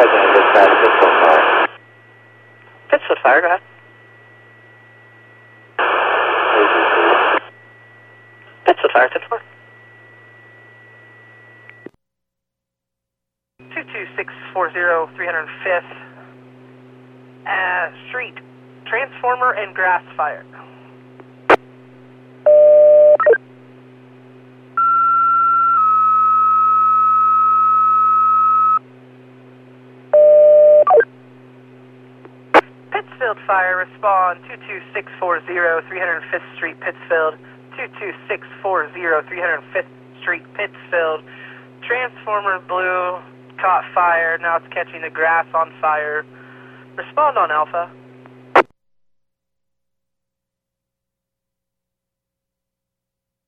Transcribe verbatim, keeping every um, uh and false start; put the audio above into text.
President dispatch, Pittsfield Fire. Pittsfield Fire, go ahead. Pittsfield Fire, ten four. two two six four zero, three hundred fifth uh, Street, transformer and grass fire. Pittsfield Fire, respond two two six four zero, three hundred fifth Street, Pittsfield. two two six four zero, three hundred fifth Street, Pittsfield. Transformer blue, caught fire, now it's catching the grass on fire. Respond on Alpha.